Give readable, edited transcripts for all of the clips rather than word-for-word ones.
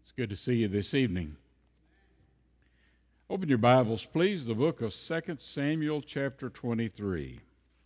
It's good to see you this evening. Open your Bibles, please, the book of 2 Samuel chapter 23.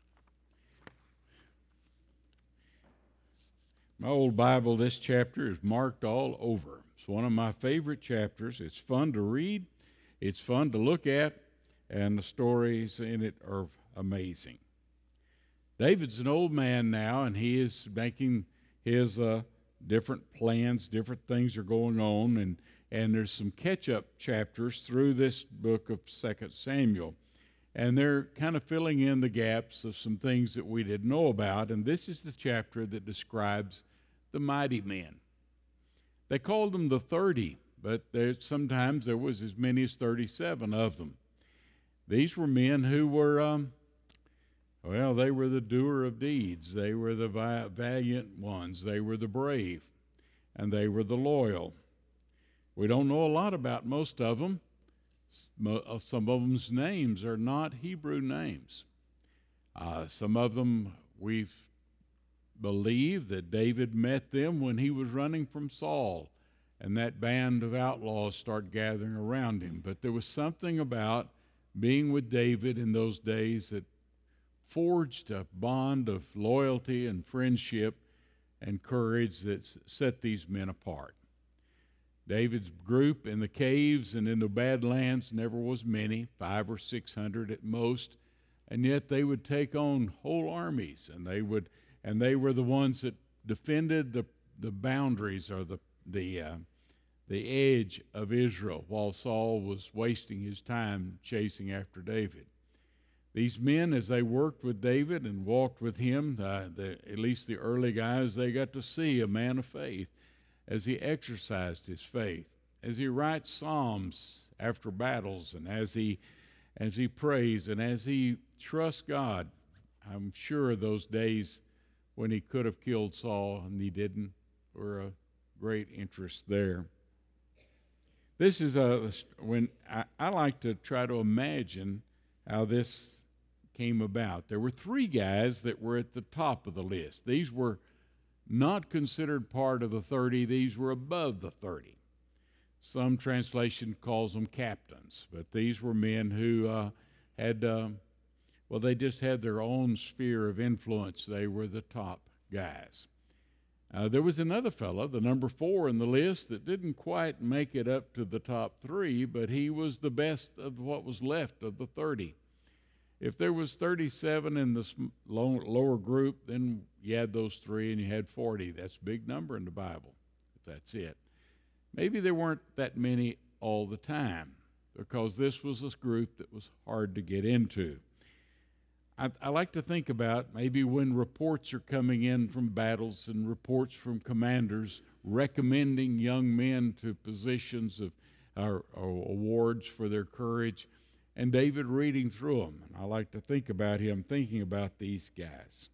My old Bible, this chapter is marked all over. It's one of my favorite chapters. It's fun to read, it's fun to look at, and the stories in it are amazing. David's an old man now, and he is making his different plans, different things are going on, and there's some catch-up chapters through this book of 2 Samuel. And they're kind of filling in the gaps of some things that we didn't know about, and this is the chapter that describes the mighty men. They called them the 30, but sometimes there was as many as 37 of them. These were men who were, they were the doer of deeds. They were the valiant ones. They were the brave, and they were the loyal. We don't know a lot about most of them. Some of them's names are not Hebrew names. Some of them we believe that David met them when he was running from Saul, and that band of outlaws started gathering around him. But there was something about being with David in those days that forged a bond of loyalty and friendship and courage that set these men apart. David's group in the caves and in the Badlands never was many, 500 or 600 at most, and yet they would take on whole armies, and they were the ones that defended the boundaries or the edge of Israel while Saul was wasting his time chasing after David. These men, as they worked with David and walked with him, at least the early guys, they got to see a man of faith as he exercised his faith, as he writes psalms after battles, and as he prays, and as he trusts God. I'm sure those days when he could have killed Saul and he didn't were a great interest there. This is when I like to try to imagine how this came about. There were 3 guys that were at the top of the list. These were not considered part of the 30. These were above the 30. Some translation calls them captains, but these were men who they just had their own sphere of influence. They were the top guys. There was another fellow, the number 4 in the list, that didn't quite make it up to the top 3, but he was the best of what was left of the 30. If there was 37 in the lower group, then you had those 3 and you had 40. That's a big number in the Bible, if that's it. Maybe there weren't that many all the time, because this was a group that was hard to get into. I like to think about maybe when reports are coming in from battles and reports from commanders recommending young men to positions of or awards for their courage, and David reading through them. I like to think about him thinking about these guys.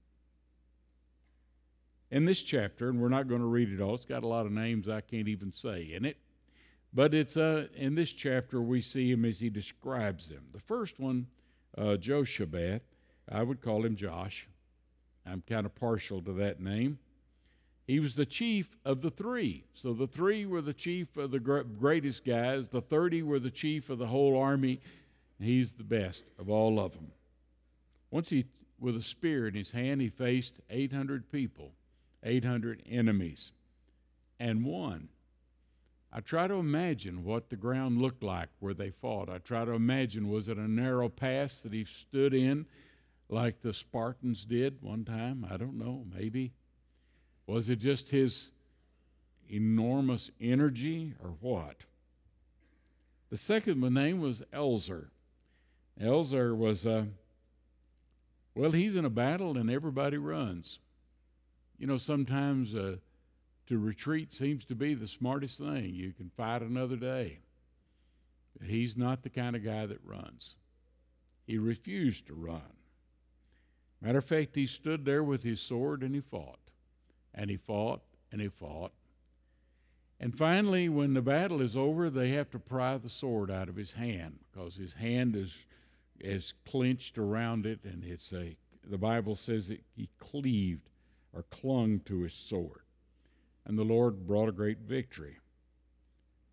In this chapter, and we're not going to read it all, it's got a lot of names I can't even say in it, but it's in this chapter we see him as he describes them. The first one, Joshabeth, I would call him Josh. I'm kind of partial to that name. He was the chief of the 3. So the 3 were the chief of the greatest guys. The 30 were the chief of the whole army. He's the best of all of them. Once with a spear in his hand, he faced 800 people, 800 enemies, and won. I try to imagine what the ground looked like where they fought. I try to imagine, was it a narrow pass that he stood in like the Spartans did one time? I don't know, maybe. Was it just his enormous energy or what? The second name was Elzer. Elzer was, he's in a battle and everybody runs. You know, sometimes to retreat seems to be the smartest thing. You can fight another day. But he's not the kind of guy that runs. He refused to run. Matter of fact, he stood there with his sword and he fought. And he fought and he fought. And finally, when the battle is over, they have to pry the sword out of his hand because his hand is clenched around it, and the Bible says that he cleaved or clung to his sword. And the Lord brought a great victory.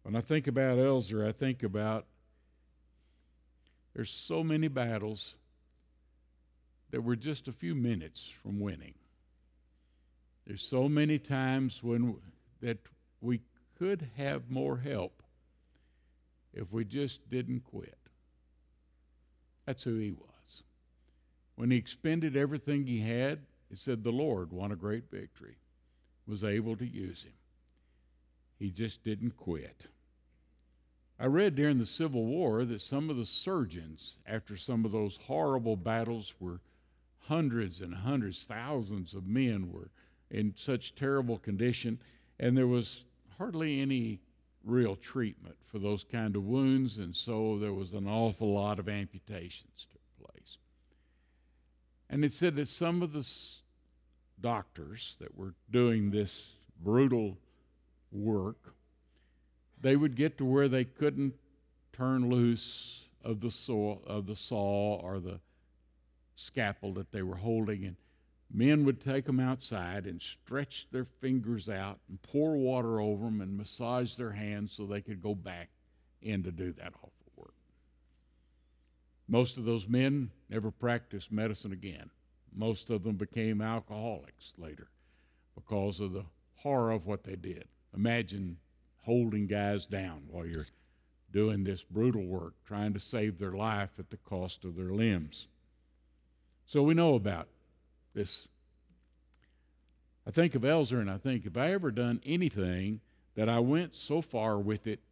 When I think about Elzer, I think about there's so many battles that we're just a few minutes from winning. There's so many times that we could have more help if we just didn't quit. That's who he was. When he expended everything he had, it said the Lord won a great victory, was able to use him. He just didn't quit. I read during the Civil War that some of the surgeons, after some of those horrible battles where hundreds and hundreds, thousands of men were in such terrible condition, and there was hardly any real treatment for those kind of wounds, and so there was an awful lot of amputations took place. And it said that some of the doctors that were doing this brutal work, they would get to where they couldn't turn loose of the saw or the scalpel that they were holding, and men would take them outside and stretch their fingers out and pour water over them and massage their hands so they could go back in to do that awful work. Most of those men never practiced medicine again. Most of them became alcoholics later because of the horror of what they did. Imagine holding guys down while you're doing this brutal work, trying to save their life at the cost of their limbs. So we know about this. I think of Elzer and I think, if I ever done anything that I went so far with it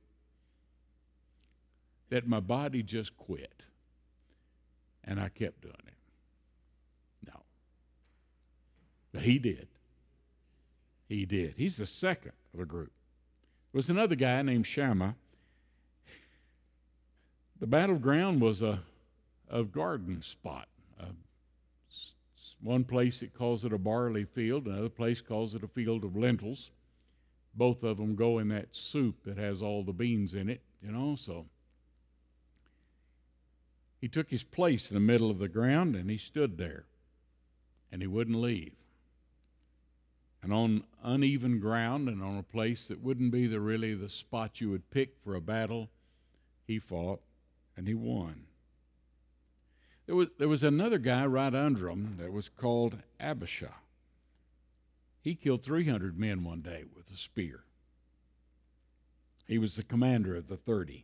that my body just quit and I kept doing it? No. But he did. He did. He's the second of the group. There was another guy named Shammah. The battleground was a garden spot. One place it calls it a barley field, another place calls it a field of lentils. Both of them go in that soup that has all the beans in it, so. He took his place in the middle of the ground and he stood there and he wouldn't leave. And on uneven ground and on a place that wouldn't be really the spot you would pick for a battle, he fought and he won. There was another guy right under him that was called Abishai. He killed 300 men one day with a spear. He was the commander of the 30.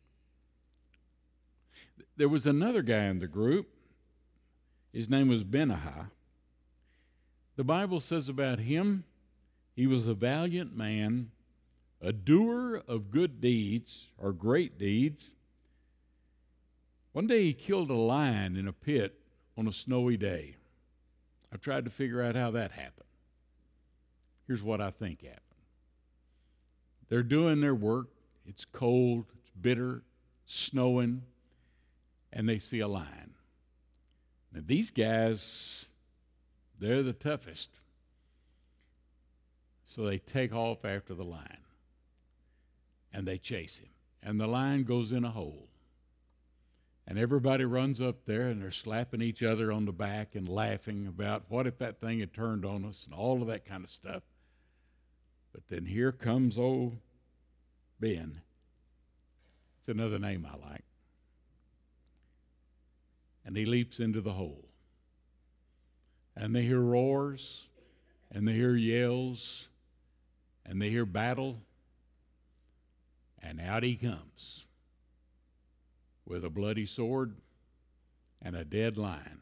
There was another guy in the group. His name was Benaiah. The Bible says about him, he was a valiant man, a doer of good deeds or great deeds. One day he killed a lion in a pit on a snowy day. I've tried to figure out how that happened. Here's what I think happened. They're doing their work. It's cold, it's bitter, snowing, and they see a lion. Now these guys, they're the toughest. So they take off after the lion, and they chase him. And the lion goes in a hole. And everybody runs up there, and they're slapping each other on the back and laughing about what if that thing had turned on us and all of that kind of stuff. But then here comes old Ben. It's another name I like. And he leaps into the hole. And they hear roars, and they hear yells, and they hear battle, and out he comes with a bloody sword and a dead lion.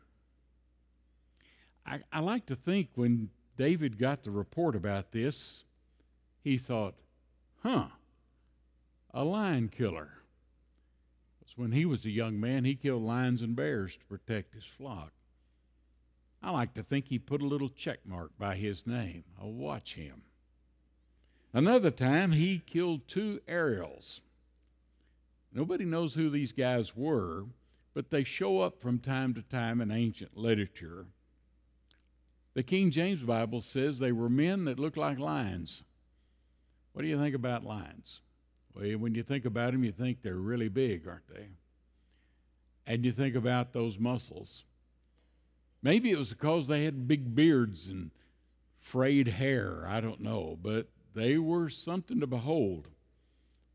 I like to think when David got the report about this, he thought, a lion killer. Because when he was a young man, he killed lions and bears to protect his flock. I like to think he put a little check mark by his name. I'll watch him. Another time, he killed 2 Ariels. Nobody knows who these guys were, but they show up from time to time in ancient literature. The King James Bible says they were men that looked like lions. What do you think about lions? Well, when you think about them, you think they're really big, aren't they? And you think about those muscles. Maybe it was because they had big beards and frayed hair, I don't know, but they were something to behold.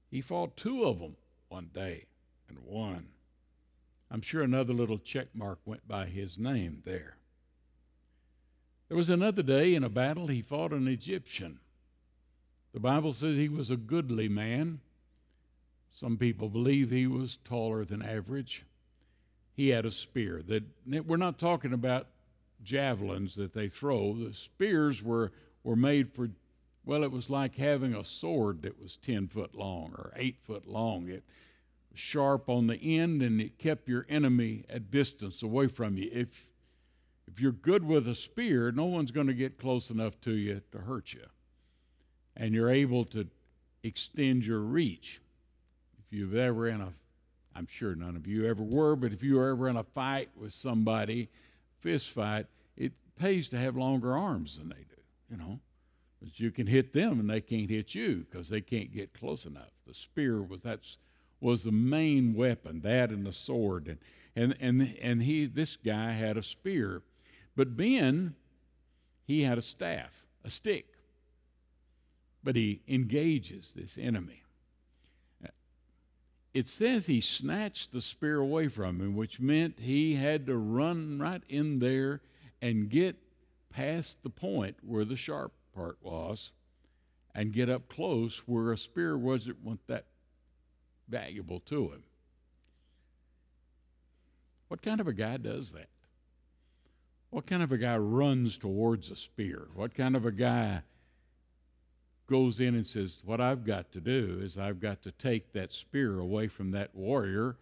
He fought two of them one day and won. I'm sure another little check mark went by his name there. There was another day in a battle he fought an Egyptian. The Bible says he was a goodly man. Some people believe he was taller than average. He had a spear. We're not talking about javelins that they throw. The spears were made for, well, it was like having a sword that was 10 foot long or 8 foot long. It was sharp on the end, and it kept your enemy at distance away from you. If you're good with a spear, no one's going to get close enough to you to hurt you. And you're able to extend your reach. If you've ever I'm sure none of you ever were, but if you were ever in a fight with somebody, fist fight, it pays to have longer arms than they do, But you can hit them and they can't hit you because they can't get close enough. The spear was the main weapon, that and the sword. And this guy had a spear. But Ben, he had a staff, a stick. But he engages this enemy. It says he snatched the spear away from him, which meant he had to run right in there and get past the point where the sharp part was and get up close where a spear wasn't that valuable to him. What kind of a guy does that? What kind of a guy runs towards a spear? What kind of a guy goes in and says, what I've got to do is I've got to take that spear away from that warrior?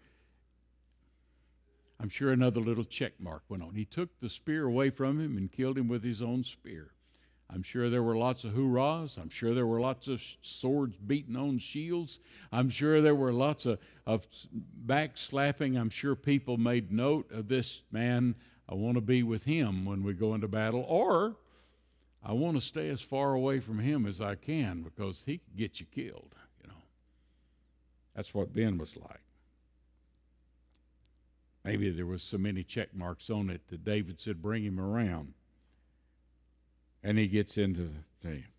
I'm sure another little check mark went on. He took the spear away from him and killed him with his own spear. I'm sure there were lots of hoorahs. I'm sure there were lots of swords beating on shields. I'm sure there were lots of backslapping. I'm sure people made note of this man. I want to be with him when we go into battle, or I want to stay as far away from him as I can because he could get you killed, That's what Ben was like. Maybe there was so many check marks on it that David said, bring him around. And he gets into the thing.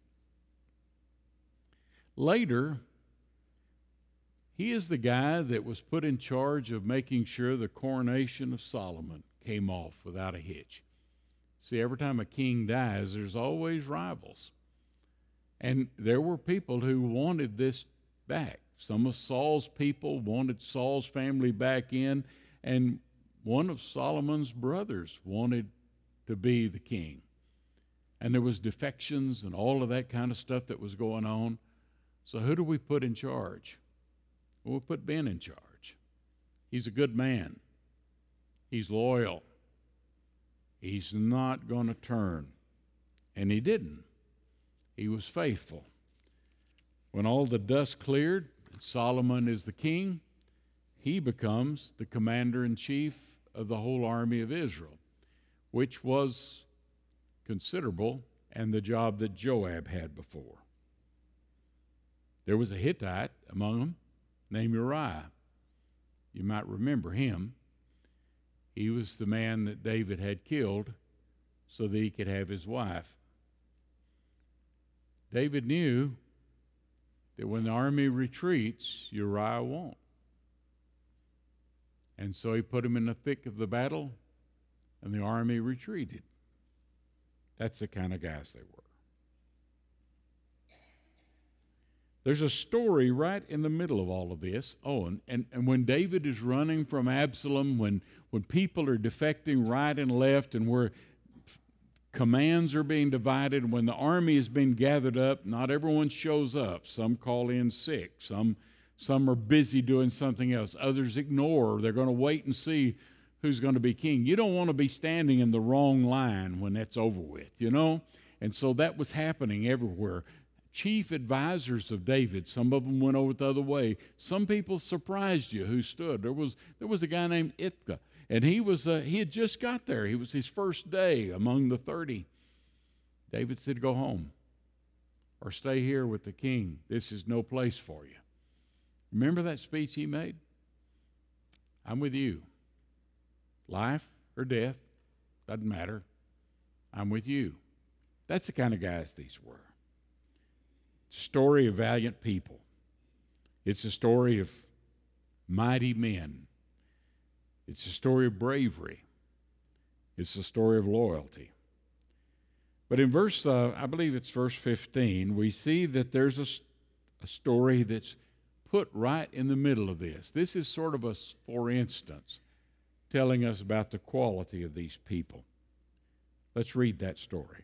Later, he is the guy that was put in charge of making sure the coronation of Solomon came off without a hitch. See, every time a king dies, there's always rivals. And there were people who wanted this back. Some of Saul's people wanted Saul's family back in, and one of Solomon's brothers wanted to be the king. And there was defections and all of that kind of stuff that was going on. So who do we put in charge? Well, we'll put Ben in charge. He's a good man. He's loyal. He's not going to turn. And he didn't. He was faithful. When all the dust cleared, Solomon is the king, he becomes the commander-in-chief of the whole army of Israel, which was considerable and the job that Joab had before. There was a Hittite among them named Uriah. You might remember him. He was the man that David had killed so that he could have his wife. David knew that when the army retreats, Uriah won't. And so he put him in the thick of the battle, and the army retreated. That's the kind of guys they were. There's a story right in the middle of all of this. Oh, and when David is running from Absalom, when people are defecting right and left, and where commands are being divided, when the army has been gathered up, not everyone shows up. Some call in sick. Some are busy doing something else. Others ignore. They're going to wait and see who's going to be king. You don't want to be standing in the wrong line when that's over with, And so that was happening everywhere. Chief advisors of David, some of them went over the other way. Some people surprised you who stood. There was a guy named Ithiah, and he had just got there. He was his first day among the 30. David said, go home or stay here with the king. This is no place for you. Remember that speech he made? I'm with you. Life or death, doesn't matter. I'm with you. That's the kind of guys these were. Story of valiant people. It's a story of mighty men. It's a story of bravery. It's a story of loyalty. But in I believe it's verse 15, we see that there's a story that's put right in the middle of this. This is sort of a for instance, telling us about the quality of these people. Let's read that story.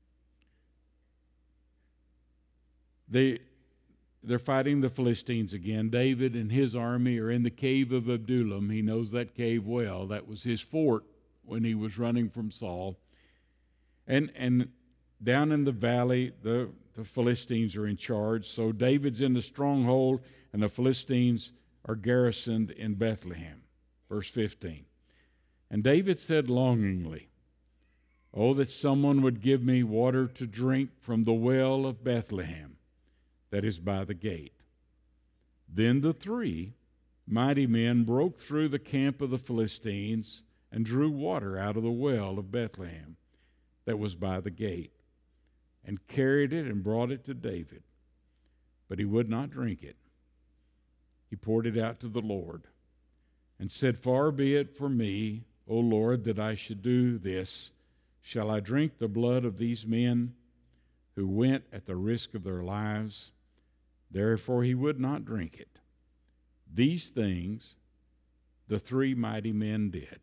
They're fighting the Philistines again. David and his army are in the cave of Adullam. He knows that cave well. That was his fort when he was running from Saul. And down in the valley, the Philistines are in charge. So David's in the stronghold, and the Philistines are garrisoned in Bethlehem. Verse 15. And David said longingly, "Oh, that someone would give me water to drink from the well of Bethlehem that is by the gate." Then the three mighty men broke through the camp of the Philistines and drew water out of the well of Bethlehem that was by the gate, and carried it and brought it to David. But he would not drink it. He poured it out to the Lord, and said, "Far be it from me, O Lord, that I should do this. Shall I drink the blood of these men who went at the risk of their lives?" Therefore he would not drink it. These things the three mighty men did.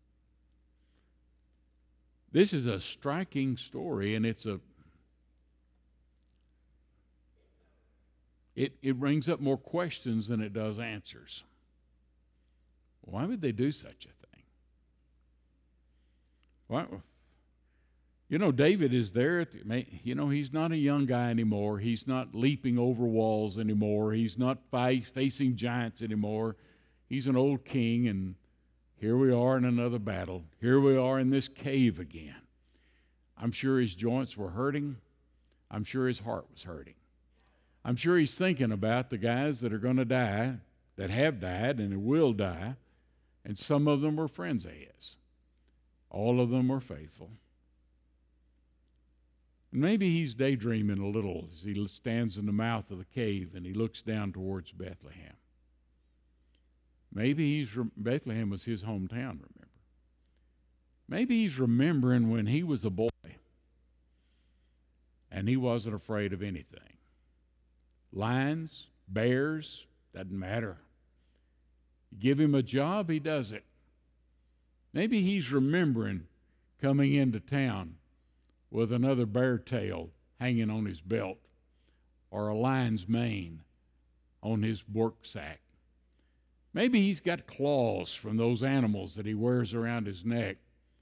This is a striking story, and it brings up more questions than it does answers. Why would they do such a thing? Why? David is there. He's not a young guy anymore. He's not leaping over walls anymore. He's not facing giants anymore. He's an old king, and here we are in another battle. Here we are in this cave again. I'm sure his joints were hurting. I'm sure his heart was hurting. I'm sure he's thinking about the guys that are going to die, that have died and will die, and some of them were friends of his. All of them were faithful. And maybe he's daydreaming a little as he stands in the mouth of the cave and he looks down towards Bethlehem. Maybe Bethlehem was his hometown, remember. Maybe he's remembering when he was a boy and he wasn't afraid of anything. Lions, bears, doesn't matter. You give him a job, he does it. Maybe he's remembering coming into town with another bear tail hanging on his belt or a lion's mane on his work sack. Maybe he's got claws from those animals that he wears around his neck.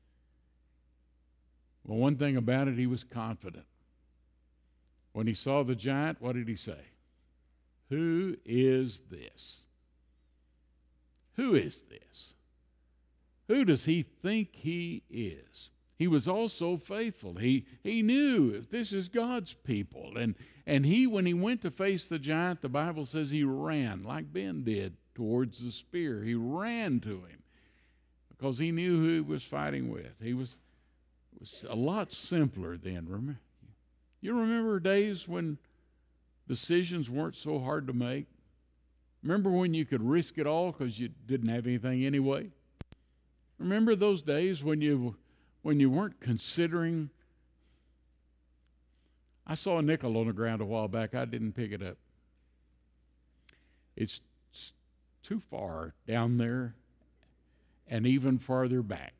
Well, one thing about it, he was confident. When he saw the giant, what did he say? "Who is this? Who is this? Who does he think he is?" He was also faithful. He knew this is God's people. And he, when he went to face the giant, the Bible says he ran, like Ben did, towards the spear. He ran to him because he knew who he was fighting with. It was a lot simpler then. You remember days when decisions weren't so hard to make? Remember when you could risk it all because you didn't have anything anyway? Remember those days when you weren't considering? I saw a nickel on the ground a while back. I didn't pick it up. It's too far down there and even farther back.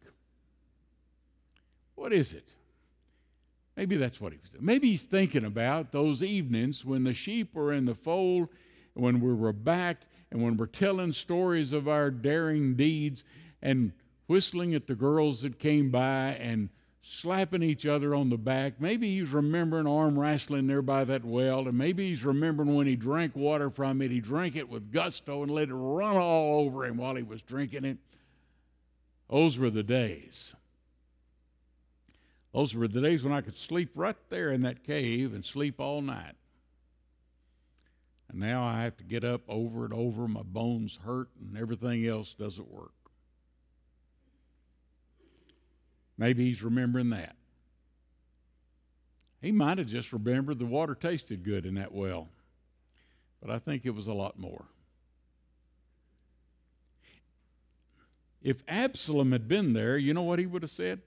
What is it? Maybe that's what he was doing. Maybe he's thinking about those evenings when the sheep were in the fold, when we were back, and when we're telling stories of our daring deeds and whistling at the girls that came by and slapping each other on the back. Maybe he's remembering arm wrestling there by that well, and maybe he's remembering when he drank water from it. He drank it with gusto and let it run all over him while he was drinking it. Those were the days. Those were the days when I could sleep right there in that cave and sleep all night. And now I have to get up over and over. My bones hurt and everything else doesn't work. Maybe he's remembering that. He might have just remembered the water tasted good in that well. but I think it was a lot more. If Absalom had been there, you know what he would have said?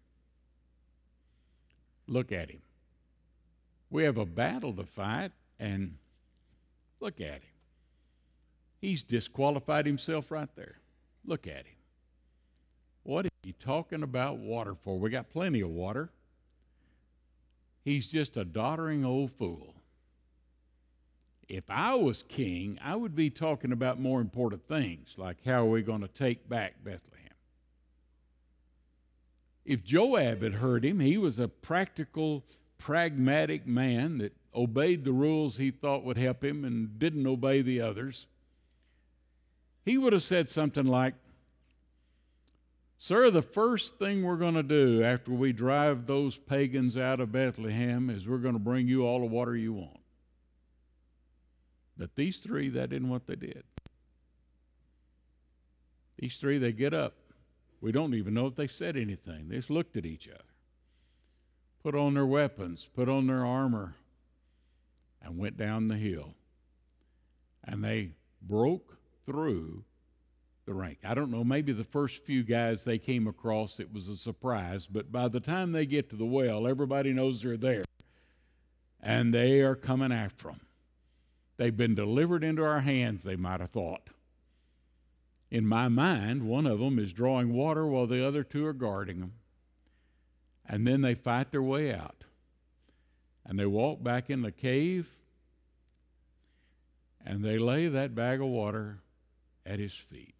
Look at him. We have a battle to fight, and look at him. He's disqualified himself right there. Look at him. What is he talking about water for? We got plenty of water. He's just a doddering old fool. If I was king, I would be talking about more important things, like how are we going to take back Bethlehem? If Joab had heard him, he was a practical, pragmatic man that obeyed the rules he thought would help him and didn't obey the others. He would have said something like, "Sir, the first thing we're going to do after we drive those pagans out of Bethlehem is we're going to bring you all the water you want." But these three, that isn't what they did. These three, they get up. We don't even know if they said anything. They just looked at each other, put on their weapons, put on their armor, and went down the hill. And they broke through the rank. I don't know, maybe the first few guys they came across, it was a surprise, but by the time they get to the well, everybody knows they're there, and they are coming after them. They've been delivered into our hands, they might have thought. In my mind, one of them is drawing water while the other two are guarding them. And then they fight their way out. And they walk back in the cave, and they lay that bag of water at his feet.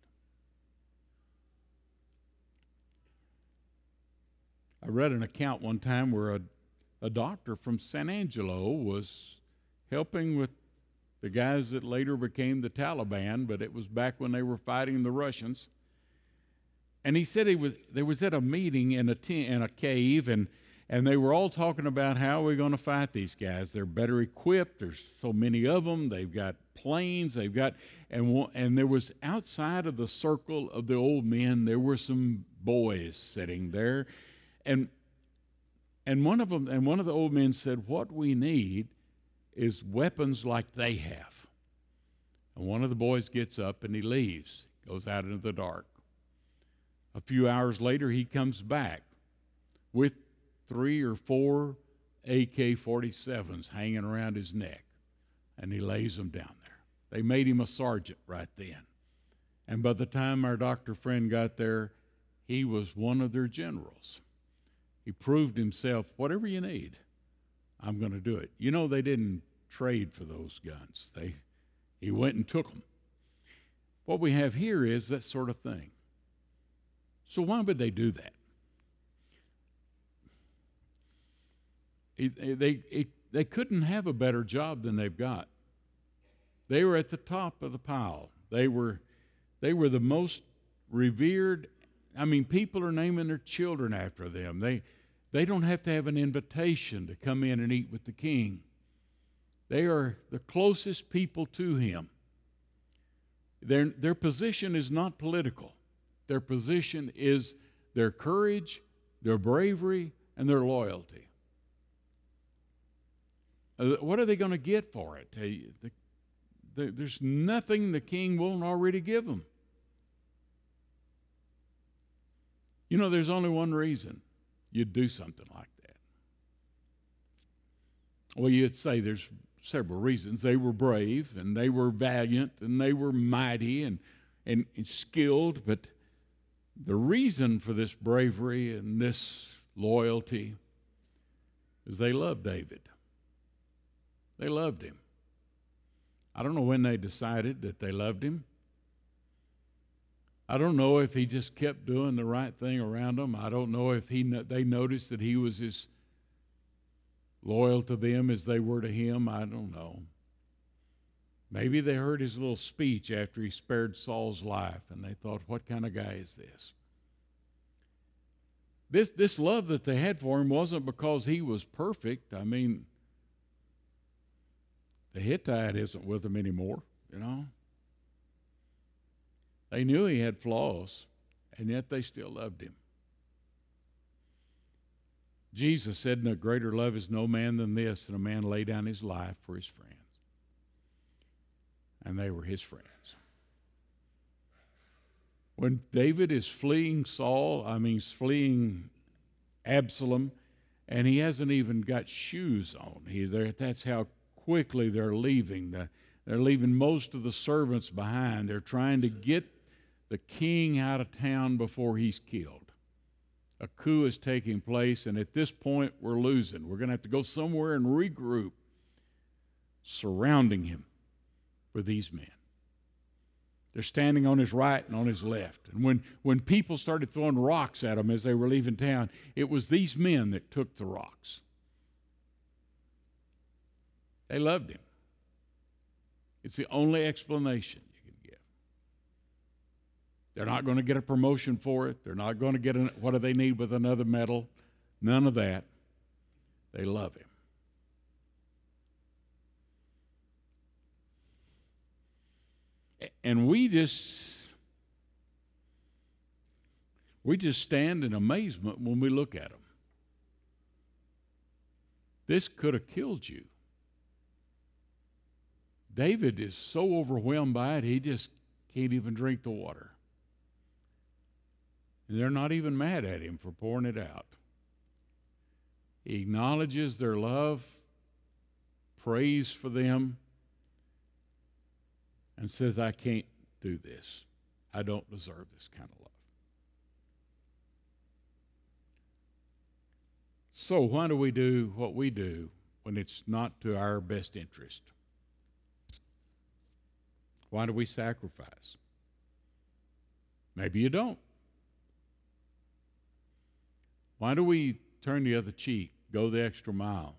I read an account one time where a doctor from San Angelo was helping with the guys that later became the Taliban, but it was back when they were fighting the Russians. And he said they was at a meeting in a cave, and they were all talking about how we're going to fight these guys. They're better equipped. There's so many of them. They've got planes. They've got and there was outside of the circle of the old men, there were some boys sitting there, and one of the old men said, "What we need is weapons like they have." And one of the boys gets up and he leaves, goes out into the dark. A few hours later, he comes back with 3 or 4 AK-47s hanging around his neck, and he lays them down there. They made him a sergeant right then. And by the time our doctor friend got there, he was one of their generals. He proved himself, whatever you need, I'm going to do it. You know, they didn't trade for those guns. He went and took them. What we have here is that sort of thing. So why would they do that? They couldn't have a better job than they've got. They were at the top of the pile. They were the most revered. I mean, people are naming their children after them. They don't have to have an invitation to come in and eat with the king. They are the closest people to him. Their position is not political. Their position is their courage, their bravery, and their loyalty. What are they going to get for it? There's nothing the king won't already give them. You know, there's only one reason you'd do something like that. Well, you'd say there's several reasons. They were brave, and they were valiant, and they were mighty and skilled, but the reason for this bravery and this loyalty is they loved David. They loved him. I don't know when they decided that they loved him. I don't know if he just kept doing the right thing around them. I don't know if they noticed that he was as loyal to them as they were to him. I don't know. Maybe they heard his little speech after he spared Saul's life, and they thought, what kind of guy is this? This love that they had for him wasn't because he was perfect. I mean, the Hittite isn't with them anymore, you know. They knew he had flaws, and yet they still loved him. Jesus said, "No greater love is no man than this, that a man lay down his life for his friends." and they were his friends. When David is fleeing fleeing Absalom, and he hasn't even got shoes on. That's how quickly they're leaving. They're leaving most of the servants behind. They're trying to get the king out of town before he's killed. A coup is taking place, and at this point, we're losing. We're going to have to go somewhere and regroup, surrounding him with these men. They're standing on his right and on his left. And when people started throwing rocks at him as they were leaving town, it was these men that took the rocks. They loved him. It's the only explanation you can give. They're not going to get a promotion for it. They're not going to get what do they need with another medal. None of that. They love him. And we just stand in amazement when we look at them. This could have killed you. David is so overwhelmed by it, he just can't even drink the water. And they're not even mad at him for pouring it out. He acknowledges their love, prays for them, and says, I can't do this. I don't deserve this kind of love. So why do we do what we do when it's not to our best interest? Why do we sacrifice? Maybe you don't. Why do we turn the other cheek, go the extra mile?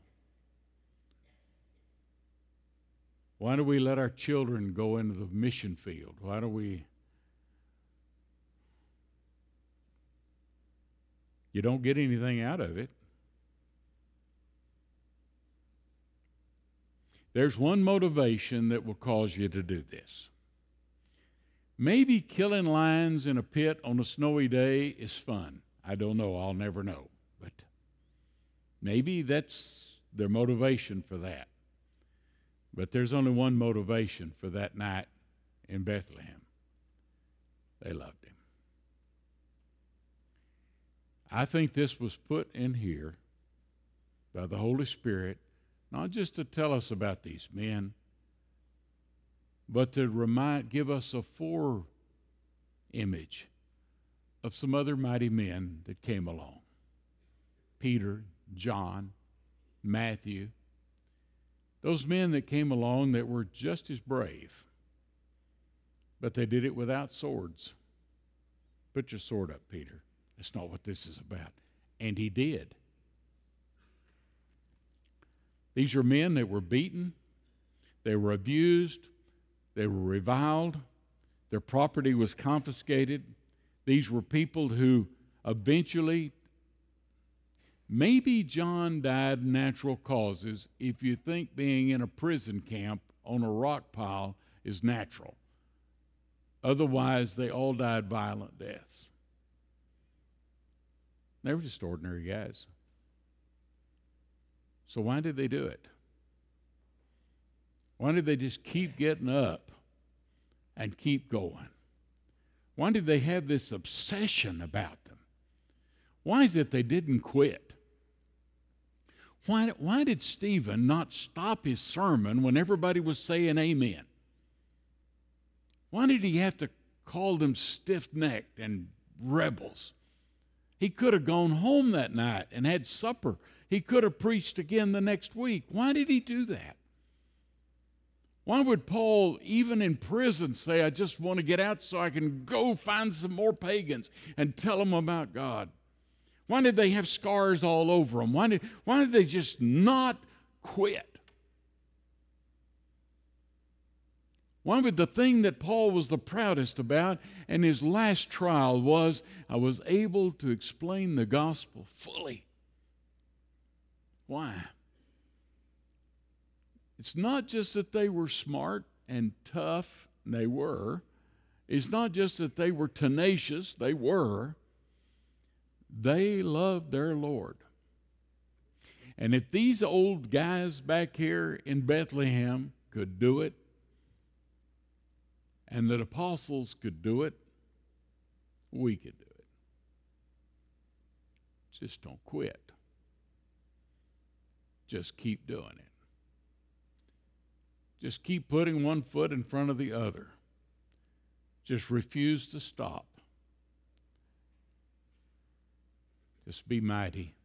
Why do we let our children go into the mission field? Why do we? You don't get anything out of it. There's one motivation that will cause you to do this. Maybe killing lions in a pit on a snowy day is fun. I don't know. I'll never know. But maybe that's their motivation for that. But there's only one motivation for that night in Bethlehem. They loved him. I think this was put in here by the Holy Spirit, not just to tell us about these men, but to give us a image of some other mighty men that came along. Peter, John, Matthew, those men that came along that were just as brave, but they did it without swords. Put your sword up, Peter. That's not what this is about. And he did. These are men that were beaten, they were abused, they were reviled, their property was confiscated. These were people who eventually, maybe John died natural causes if you think being in a prison camp on a rock pile is natural. Otherwise, they all died violent deaths. They were just ordinary guys. So why did they do it? Why did they just keep getting up and keep going? Why did they have this obsession about them? Why is it they didn't quit? Why did Stephen not stop his sermon when everybody was saying amen? Why did he have to call them stiff-necked and rebels? He could have gone home that night and had supper. He could have preached again the next week. Why did he do that? Why would Paul, even in prison, say, I just want to get out so I can go find some more pagans and tell them about God? Why did they have scars all over them? Why did they just not quit? Why would the thing that Paul was the proudest about in his last trial was, I was able to explain the gospel fully? Why? It's not just that they were smart and tough, they were. It's not just that they were tenacious, they were. They loved their Lord. And if these old guys back here in Bethlehem could do it, and that apostles could do it, we could do it. Just don't quit. Just keep doing it. Just keep putting one foot in front of the other. Just refuse to stop. Just be mighty.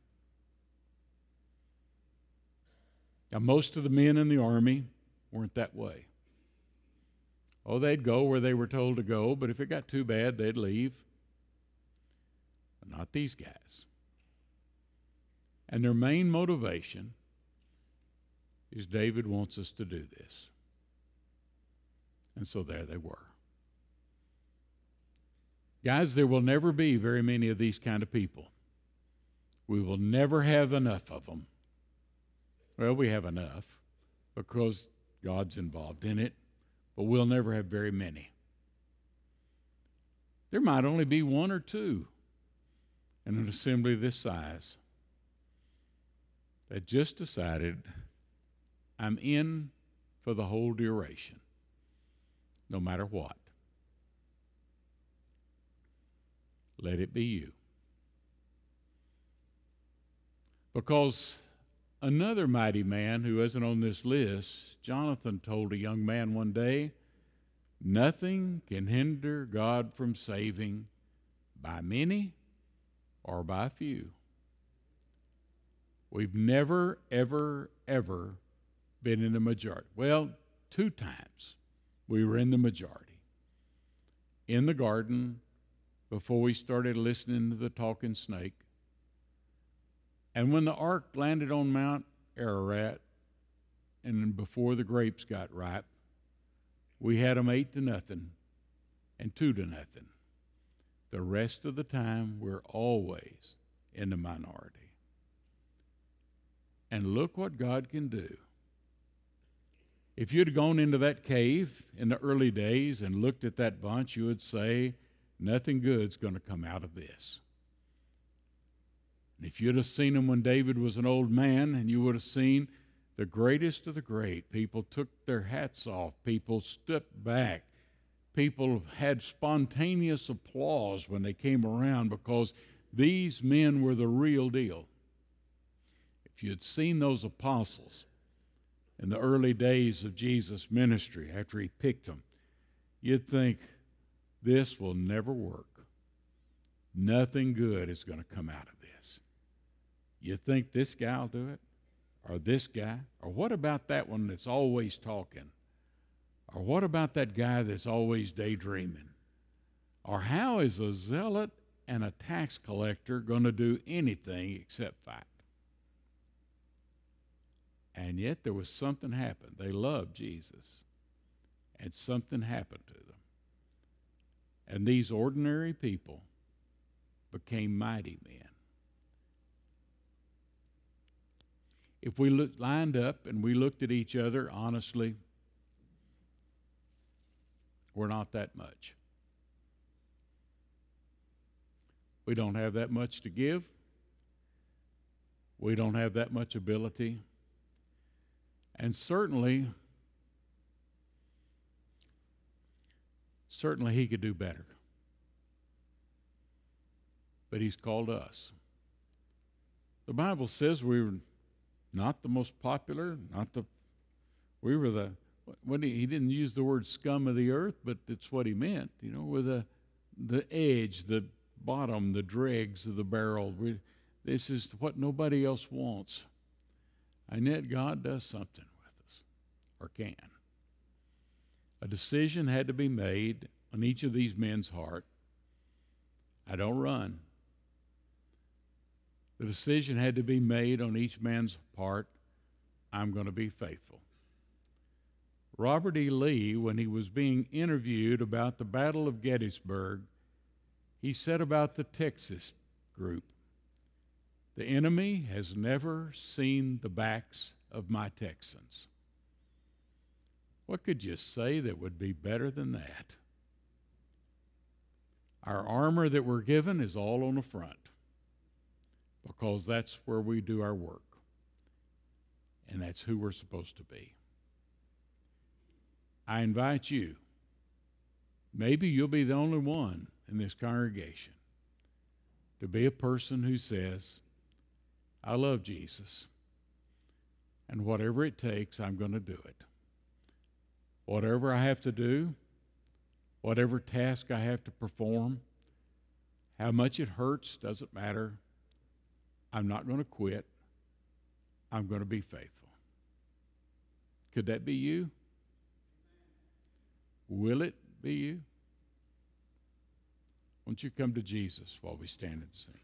Now, most of the men in the army weren't that way. Oh, they'd go where they were told to go, but if it got too bad, they'd leave. But not these guys. And their main motivation is David wants us to do this. And so there they were. Guys, there will never be very many of these kind of people. We will never have enough of them. Well, we have enough because God's involved in it, but we'll never have very many. There might only be one or two in an assembly this size that just decided, I'm in for the whole duration, no matter what. Let it be you. Because another mighty man who isn't on this list, Jonathan told a young man one day, nothing can hinder God from saving by many or by few. We've never, ever, ever been in the majority. Well, 2 times we were in the majority. In the garden, before we started listening to the talking snake. And when the ark landed on Mount Ararat, and before the grapes got ripe, we had them 8-0 and 2-0. The rest of the time, we're always in the minority. And look what God can do. If you'd gone into that cave in the early days and looked at that bunch, you would say, nothing good's going to come out of this. And if you'd have seen them when David was an old man, and you would have seen the greatest of the great, people took their hats off, people stepped back, people had spontaneous applause when they came around because these men were the real deal. If you had seen those apostles in the early days of Jesus' ministry after he picked them, you'd think, this will never work. Nothing good is going to come out of this. You think this guy will do it? Or this guy? Or what about that one that's always talking? Or what about that guy that's always daydreaming? Or how is a zealot and a tax collector going to do anything except fight? And yet there was something happened. They loved Jesus. And something happened to them. And these ordinary people became mighty men. If we lined up and we looked at each other honestly, we're not that much. We don't have that much to give. We don't have that much ability. And certainly he could do better. But he's called us. The Bible says we were not the most popular, we were the, he didn't use the word scum of the earth, but it's what he meant. You know, we're the edge, the bottom, the dregs of the barrel. This is what nobody else wants. And yet God does something with us, or can. A decision had to be made on each of these men's heart. I don't run. The decision had to be made on each man's part. I'm going to be faithful. Robert E. Lee, when he was being interviewed about the Battle of Gettysburg, he said about the Texas group, the enemy has never seen the backs of my Texans. What could you say that would be better than that? Our armor that we're given is all on the front because that's where we do our work. And that's who we're supposed to be. I invite you Maybe you'll be the only one in this congregation to be a person who says, I love Jesus, and whatever it takes, I'm going to do it. Whatever I have to do, whatever task I have to perform, how much it hurts, doesn't matter. I'm not going to quit. I'm going to be faithful. Could that be you? Will it be you? Won't you come to Jesus while we stand and sing?